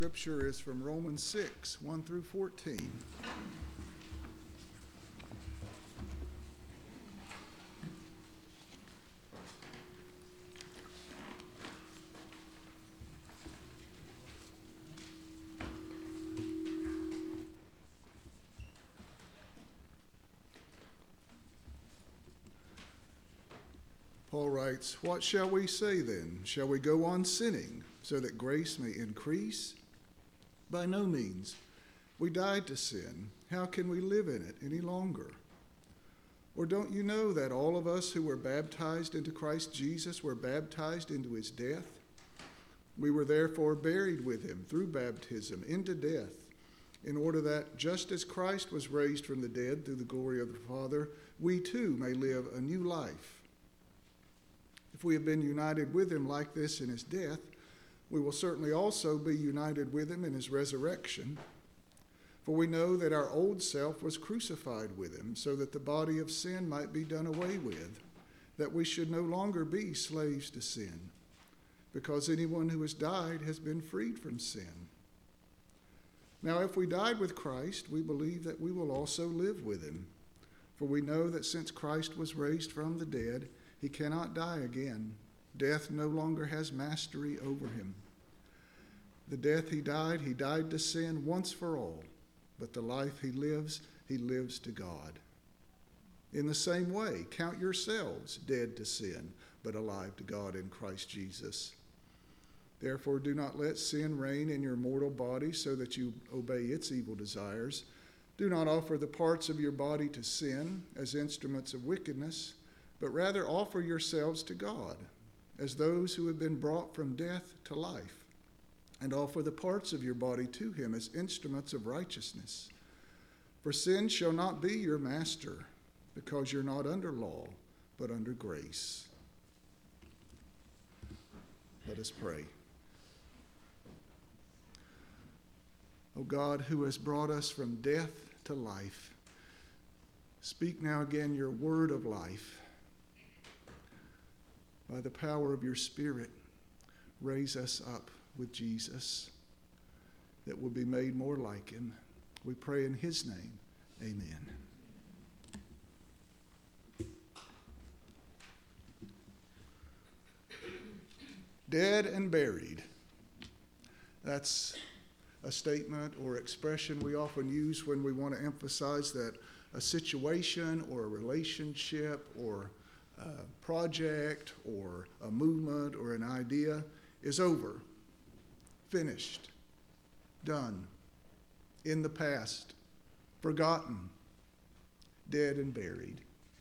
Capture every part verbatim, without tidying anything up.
Scripture is from Romans six, one through fourteen. Paul writes, "What shall we say then? Shall we go on sinning so that grace may increase? By no means. We died to sin. How can we live in it any longer? Or don't you know that all of us who were baptized into Christ Jesus were baptized into his death? We were therefore buried with him through baptism into death, in order that just as Christ was raised from the dead through the glory of the Father, we too may live a new life. If we have been united with him like this in his death, we will certainly also be united with him in his resurrection. For we know that our old self was crucified with him, so that the body of sin might be done away with, that we should no longer be slaves to sin, because anyone who has died has been freed from sin. Now, if we died with Christ, we believe that we will also live with him. For we know that since Christ was raised from the dead, he cannot die again. Death no longer has mastery over him. The death he died, he died to sin once for all, but the life he lives, he lives to God. In the same way, count yourselves dead to sin, but alive to God in Christ Jesus. Therefore, do not let sin reign in your mortal body so that you obey its evil desires. Do not offer the parts of your body to sin as instruments of wickedness, but rather offer yourselves to God as those who have been brought from death to life, and offer the parts of your body to him as instruments of righteousness. For sin shall not be your master, because you're not under law, but under grace." Let us pray. O God, who has brought us from death to life, speak now again your word of life. By the power of your Spirit, raise us up with Jesus, that we'll be made more like him. We pray in his name. Amen. Dead and buried. That's a statement or expression we often use when we want to emphasize that a situation or a relationship or a project or a movement or an idea is over, finished, done, in the past, forgotten, dead and buried.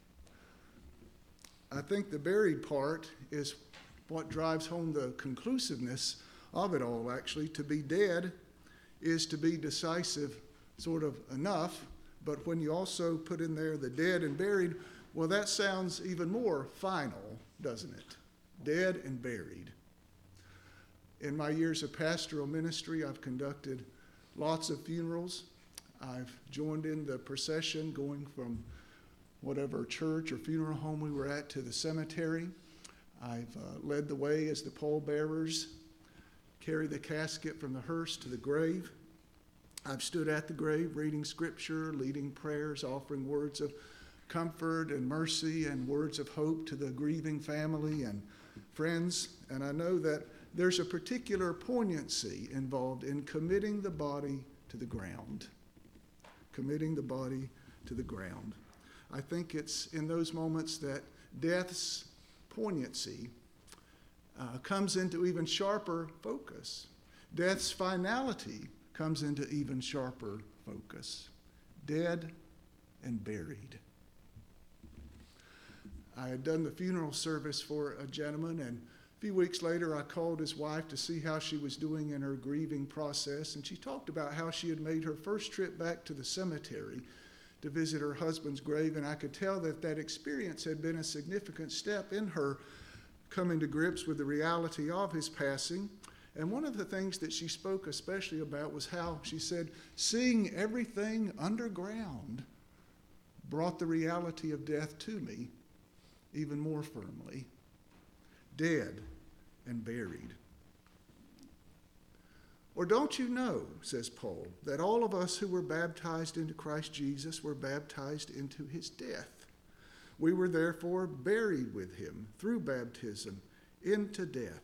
I think the buried part is what drives home the conclusiveness of it all, actually. To be dead is to be decisive, sort of enough, but when you also put in there the dead and buried, well, that sounds even more final, doesn't it? Dead and buried. In my years of pastoral ministry, I've conducted lots of funerals. I've joined in the procession going from whatever church or funeral home we were at to the cemetery. I've uh, led the way as the pallbearers carry the casket from the hearse to the grave. I've stood at the grave reading scripture, leading prayers, offering words of comfort and mercy and words of hope to the grieving family and friends. And I know that there's a particular poignancy involved in committing the body to the ground. Committing the body to the ground. I think it's in those moments that death's poignancy uh, comes into even sharper focus. Death's finality comes into even sharper focus. Dead and buried. I had done the funeral service for a gentleman, and a few weeks later I called his wife to see how she was doing in her grieving process, and she talked about how she had made her first trip back to the cemetery to visit her husband's grave, and I could tell that that experience had been a significant step in her coming to grips with the reality of his passing. And one of the things that she spoke especially about was how, she said, seeing everything underground brought the reality of death to me even more firmly. Dead and buried. Or don't you know, says Paul, that all of us who were baptized into Christ Jesus were baptized into his death? We were therefore buried with him through baptism into death.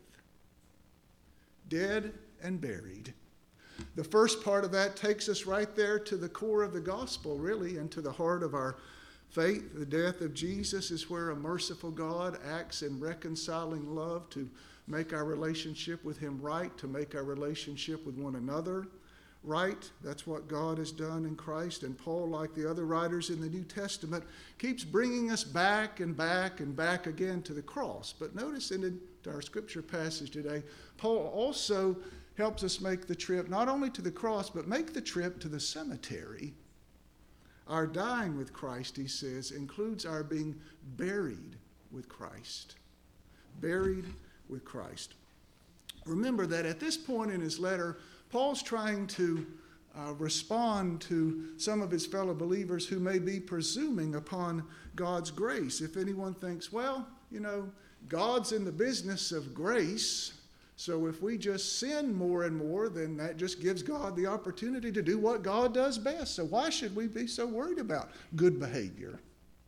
Dead and buried. The first part of that takes us right there to the core of the gospel, really, and to the heart of our faith. The death of Jesus is where a merciful God acts in reconciling love to make our relationship with him right, to make our relationship with one another right. That's what God has done in Christ. And Paul, like the other writers in the New Testament, keeps bringing us back and back and back again to the cross. But notice in our scripture passage today, Paul also helps us make the trip not only to the cross, but make the trip to the cemetery. Our dying with Christ, he says, includes our being buried with Christ. Buried with Christ. Remember that at this point in his letter, Paul's trying to uh, respond to some of his fellow believers who may be presuming upon God's grace. If anyone thinks, well, you know, God's in the business of grace, so if we just sin more and more, then that just gives God the opportunity to do what God does best. So why should we be so worried about good behavior?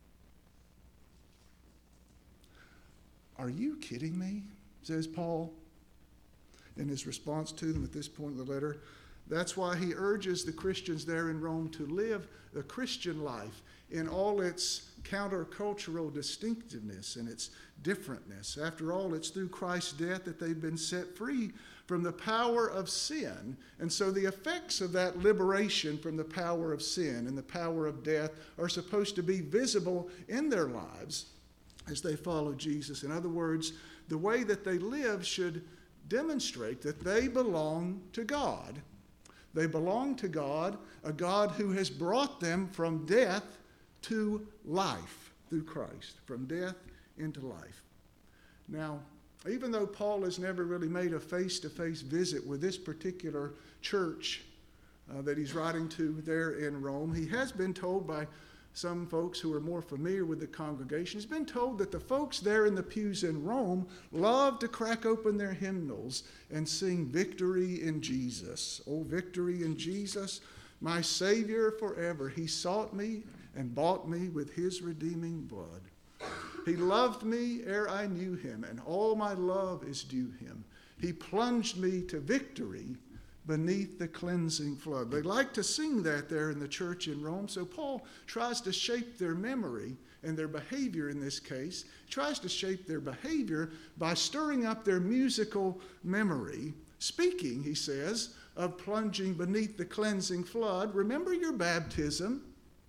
Are you kidding me? Says Paul in his response to them at this point in the letter. That's why he urges the Christians there in Rome to live the Christian life in all its countercultural distinctiveness and its differentness. After all, it's through Christ's death that they've been set free from the power of sin. And so the effects of that liberation from the power of sin and the power of death are supposed to be visible in their lives as they follow Jesus. In other words, the way that they live should demonstrate that they belong to God. They belong to God, a God who has brought them from death to life through Christ, from death into life. Now, even though Paul has never really made a face-to-face visit with this particular church uh, that he's writing to there in Rome, he has been told by some folks who are more familiar with the congregation, he's been told that the folks there in the pews in Rome love to crack open their hymnals and sing victory in Jesus. Oh, victory in Jesus, my Savior forever. He sought me and bought me with his redeeming blood. He loved me ere I knew him, and all my love is due him. He plunged me to victory beneath the cleansing flood. They like to sing that there in the church in Rome, so Paul tries to shape their memory and their behavior in this case, tries to shape their behavior by stirring up their musical memory. Speaking, he says, of plunging beneath the cleansing flood, remember your baptism.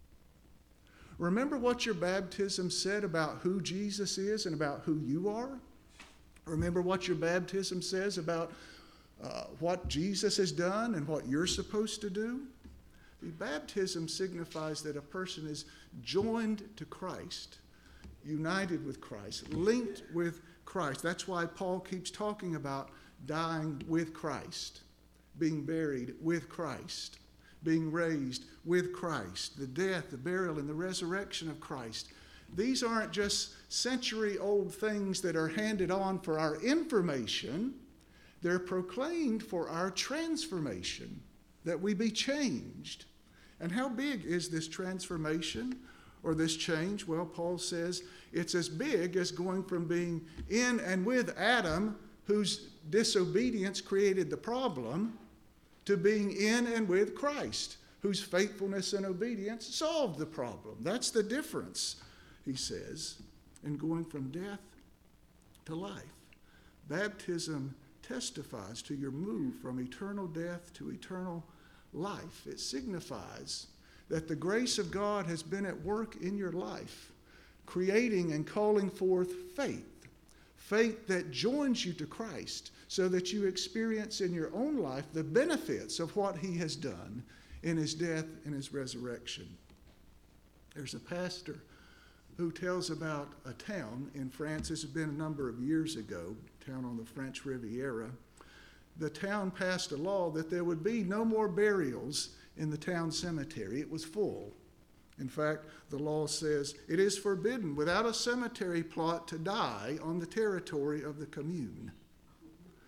Remember what your baptism said about who Jesus is and about who you are. Remember what your baptism says about Uh, what Jesus has done and what you're supposed to do. The baptism signifies that a person is joined to Christ, united with Christ, linked with Christ. That's why Paul keeps talking about dying with Christ, being buried with Christ, being raised with Christ, the death, the burial, and the resurrection of Christ. These aren't just century-old things that are handed on for our information. They're proclaimed for our transformation, that we be changed. And how big is this transformation or this change? Well, Paul says it's as big as going from being in and with Adam, whose disobedience created the problem, to being in and with Christ, whose faithfulness and obedience solved the problem. That's the difference, he says, in going from death to life. Baptism testifies to your move from eternal death to eternal life. It signifies that the grace of God has been at work in your life, creating and calling forth faith, faith that joins you to Christ so that you experience in your own life the benefits of what he has done in his death and his resurrection. There's a pastor who tells about a town in France. This has been a number of years ago, a town on the French Riviera. The town passed a law that there would be no more burials in the town cemetery. It was full. In fact, the law says it is forbidden without a cemetery plot to die on the territory of the commune.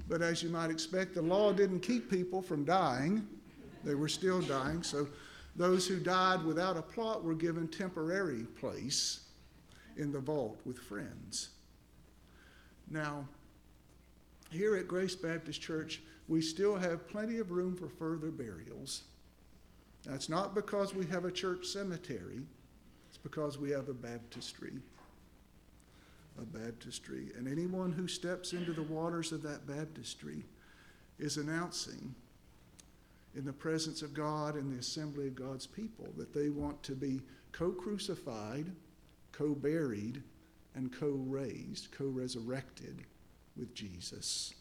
But as you might expect, the law didn't keep people from dying. They were still dying. So those who died without a plot were given temporary place in the vault with friends. Now, here at Grace Baptist Church, we still have plenty of room for further burials. That's not because we have a church cemetery. It's because we have a baptistry. A baptistry. And anyone who steps into the waters of that baptistry is announcing in the presence of God and the assembly of God's people that they want to be co-crucified, co-buried, and co-raised, co-resurrected with Jesus.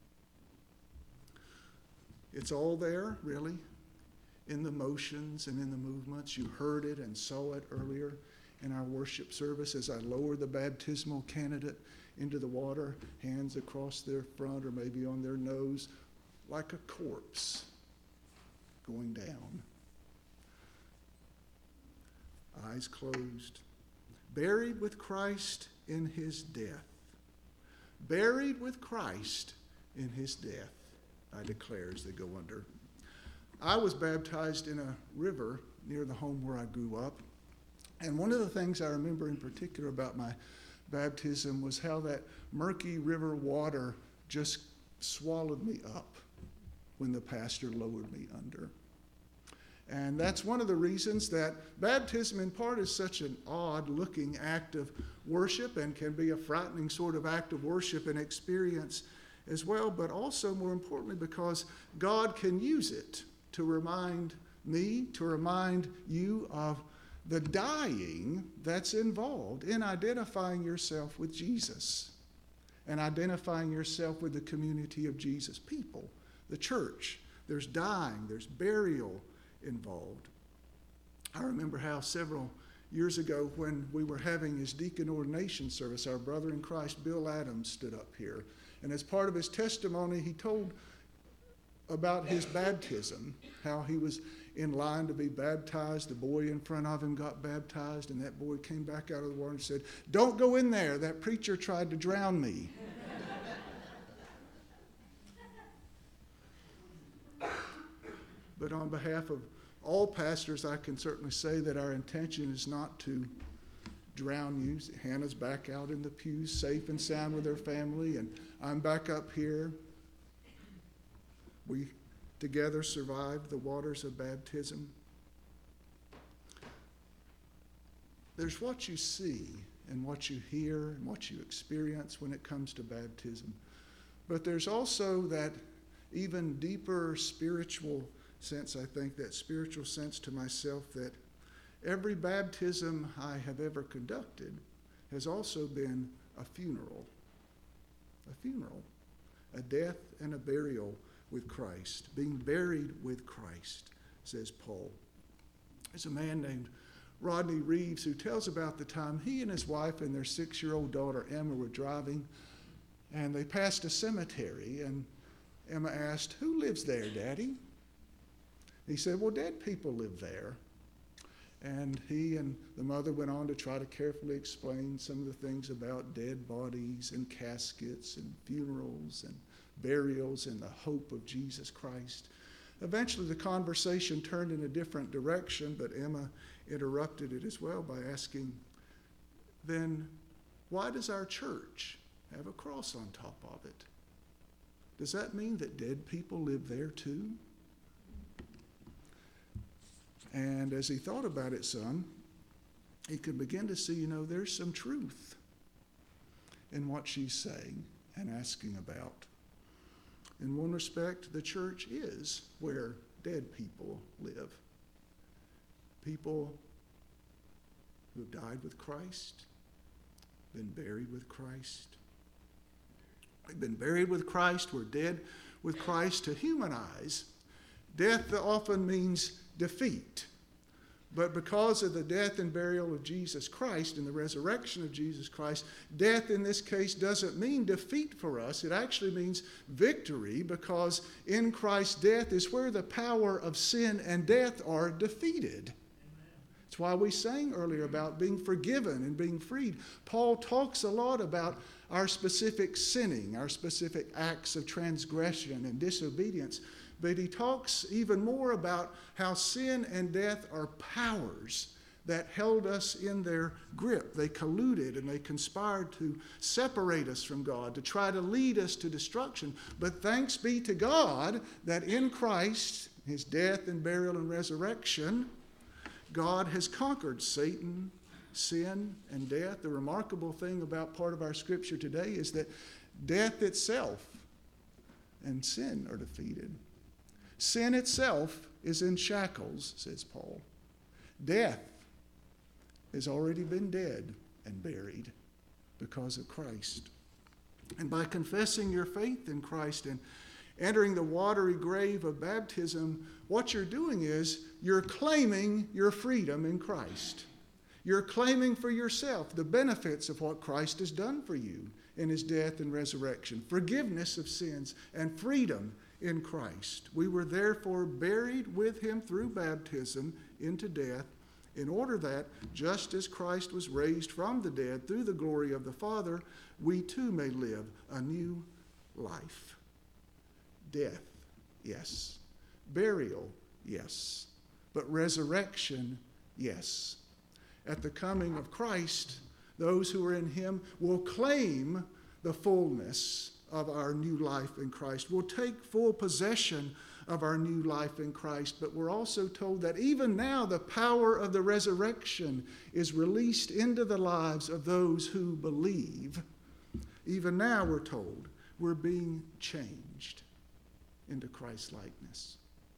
It's all there, really, in the motions and in the movements. You heard it and saw it earlier in our worship service as I lowered the baptismal candidate into the water, hands across their front or maybe on their nose, like a corpse going down. Eyes closed. Buried with Christ in his death. Buried with Christ in his death, I declare as they go under. I was baptized in a river near the home where I grew up. And one of the things I remember in particular about my baptism was how that murky river water just swallowed me up when the pastor lowered me under. And that's one of the reasons that baptism in part is such an odd-looking act of worship and can be a frightening sort of act of worship and experience as well, but also more importantly because God can use it to remind me, to remind you of the dying that's involved in identifying yourself with Jesus and identifying yourself with the community of Jesus people, the church. There's dying, there's burial involved. I remember how several years ago when we were having his deacon ordination service, our brother in Christ, Bill Adams, stood up here. And as part of his testimony, he told about his baptism, how he was in line to be baptized. The boy in front of him got baptized, and that boy came back out of the water and said, "Don't go in there. That preacher tried to drown me." But on behalf of all pastors, I can certainly say that our intention is not to drown you. Hannah's back out in the pews, safe and sound with her family, and I'm back up here. We together survived the waters of baptism. There's what you see and what you hear and what you experience when it comes to baptism. But there's also that even deeper spiritual sense, I think, that spiritual sense to myself that every baptism I have ever conducted has also been a funeral. A funeral. A death and a burial with Christ, being buried with Christ, says Paul. There's a man named Rodney Reeves who tells about the time he and his wife and their six-year-old daughter Emma were driving, and they passed a cemetery, and Emma asked, "Who lives there, Daddy?" He said, "Well, dead people live there." And he and the mother went on to try to carefully explain some of the things about dead bodies and caskets and funerals and burials and the hope of Jesus Christ. Eventually, the conversation turned in a different direction, but Emma interrupted it as well by asking, "Then why does our church have a cross on top of it? Does that mean that dead people live there too?" And as he thought about it some, he could begin to see, you know, there's some truth in what she's saying and asking about. In one respect, the church is where dead people live. People who have died with Christ, been buried with Christ. They've been buried with Christ, we're dead with Christ. To human eyes, death often means defeat. But because of the death and burial of Jesus Christ and the resurrection of Jesus Christ, death in this case doesn't mean defeat for us. It actually means victory, because in Christ's death is where the power of sin and death are defeated. Amen. That's why we sang earlier about being forgiven and being freed. Paul talks a lot about our specific sinning, our specific acts of transgression and disobedience, but he talks even more about how sin and death are powers that held us in their grip. They colluded and they conspired to separate us from God, to try to lead us to destruction. But thanks be to God that in Christ, his death and burial and resurrection, God has conquered Satan, sin, and death. The remarkable thing about part of our scripture today is that death itself and sin are defeated. Sin itself is in shackles, says Paul. Death has already been dead and buried because of Christ. And by confessing your faith in Christ and entering the watery grave of baptism, what you're doing is you're claiming your freedom in Christ. You're claiming for yourself the benefits of what Christ has done for you in his death and resurrection, forgiveness of sins and freedom in Christ. We were therefore buried with him through baptism into death, in order that, just as Christ was raised from the dead through the glory of the Father, we too may live a new life. Death, yes. Burial, yes. But resurrection, yes. At the coming of Christ, those who are in him will claim the fullness of our new life in Christ. We'll take full possession of our new life in Christ. But we're also told that even now the power of the resurrection is released into the lives of those who believe. Even now we're told we're being changed into Christ-likeness.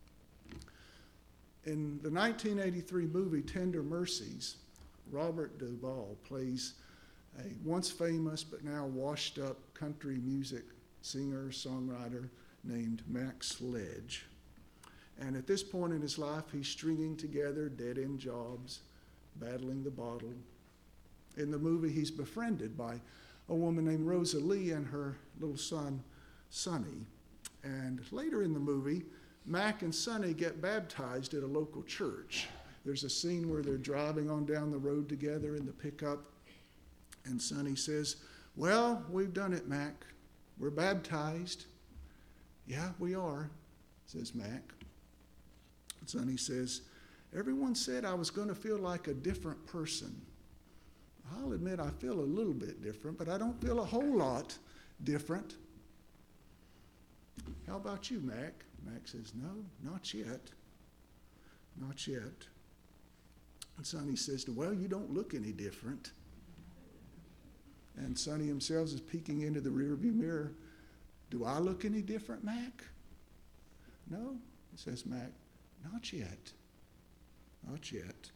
In the nineteen eighty-three movie Tender Mercies, Robert Duvall plays a once famous but now washed up country music singer, songwriter named Mac Sledge. And at this point in his life, he's stringing together dead-end jobs, battling the bottle. In the movie, he's befriended by a woman named Rosalie and her little son, Sonny. And later in the movie, Mac and Sonny get baptized at a local church. There's a scene where they're driving on down the road together in the pickup, and Sonny says, "Well, we've done it, Mac. We're baptized." "Yeah, we are," says Mac. And Sonny says, "Everyone said I was going to feel like a different person. I'll admit I feel a little bit different, but I don't feel a whole lot different. How about you, Mac?" Mac says, "No, not yet. Not yet." And Sonny says, "Well, you don't look any different." And Sonny himself is peeking into the rearview mirror. "Do I look any different, Mac?" "No," says Mac, "not yet. Not yet."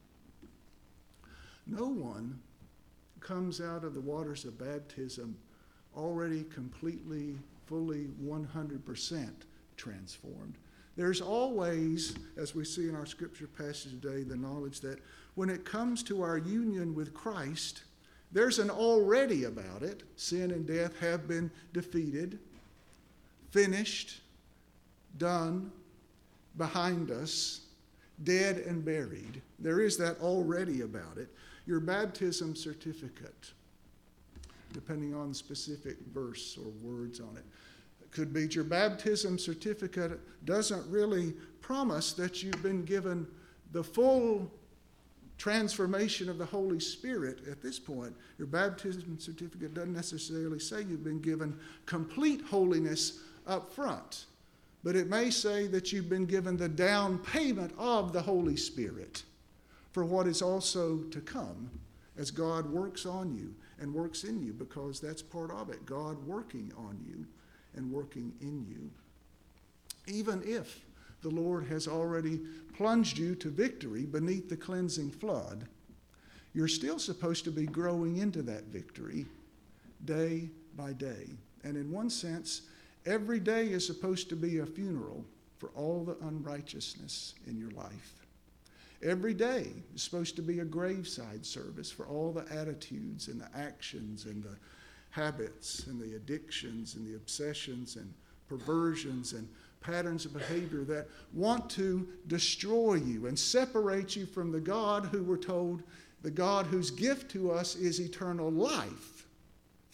No one comes out of the waters of baptism already completely, fully, one hundred percent transformed. There's always, as we see in our scripture passage today, the knowledge that when it comes to our union with Christ, there's an already about it. Sin and death have been defeated, finished, done, behind us, dead and buried. There is that already about it. Your baptism certificate, depending on the specific verse or words on it, could be your baptism certificate doesn't really promise that you've been given the full transformation of the Holy Spirit at this point. Your baptism certificate doesn't necessarily say you've been given complete holiness up front, but it may say that you've been given the down payment of the Holy Spirit for what is also to come as God works on you and works in you, because that's part of it, God working on you and working in you. Even if the Lord has already plunged you to victory beneath the cleansing flood, you're still supposed to be growing into that victory day by day. And in one sense, every day is supposed to be a funeral for all the unrighteousness in your life. Every day is supposed to be a graveside service for all the attitudes and the actions and the habits and the addictions and the obsessions and perversions and patterns of behavior that want to destroy you and separate you from the God who we're told, the God whose gift to us is eternal life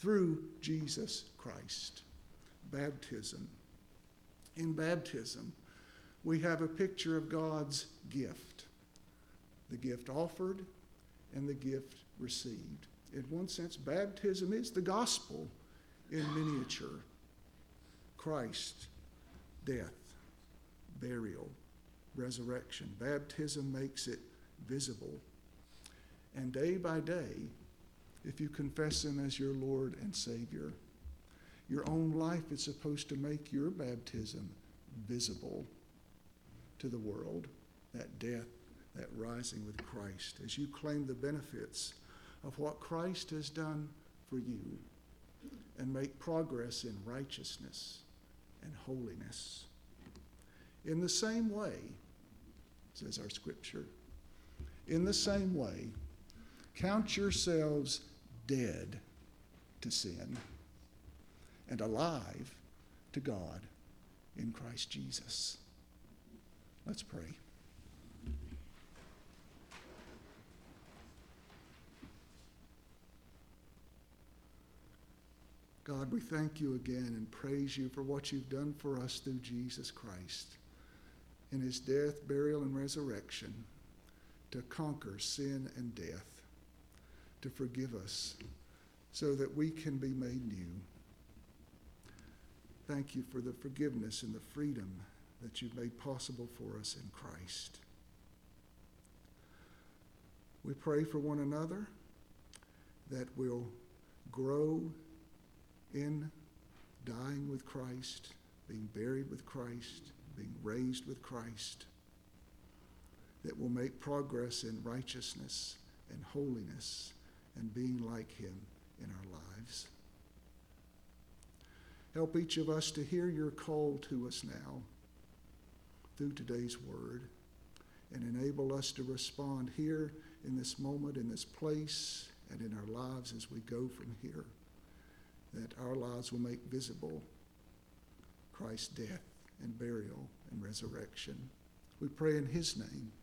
through Jesus Christ. Baptism. In baptism, we have a picture of God's gift, the gift offered and the gift received. In one sense, baptism is the gospel in miniature. Christ, death, burial, resurrection. Baptism makes it visible. And day by day, if you confess him as your Lord and Savior, your own life is supposed to make your baptism visible to the world, that death, that rising with Christ, as you claim the benefits of what Christ has done for you and make progress in righteousness and holiness. In the same way, says our scripture, in the same way, count yourselves dead to sin and alive to God in Christ Jesus. Let's pray. God, we thank you again and praise you for what you've done for us through Jesus Christ in his death, burial, and resurrection to conquer sin and death, to forgive us so that we can be made new. Thank you for the forgiveness and the freedom that you've made possible for us in Christ. We pray for one another that we'll grow in dying with Christ, being buried with Christ, being raised with Christ, that will make progress in righteousness and holiness and being like him in our lives. Help each of us to hear your call to us now through today's word and enable us to respond here in this moment, in this place, and in our lives as we go from here, that our lives will make visible Christ's death and burial and resurrection. We pray in his name.